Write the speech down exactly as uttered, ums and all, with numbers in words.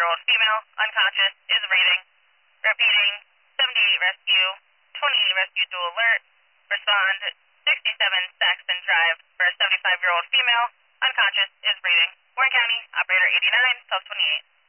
seventy-five-year-old female, unconscious, is breathing. Repeating, seventy-eight rescue, twenty-eight rescue dual alert. Respond, sixty-seven Saxton Drive for a seventy-five-year-old female, unconscious, is breathing. Warren County, operator eighty-nine, twelve twenty-eight.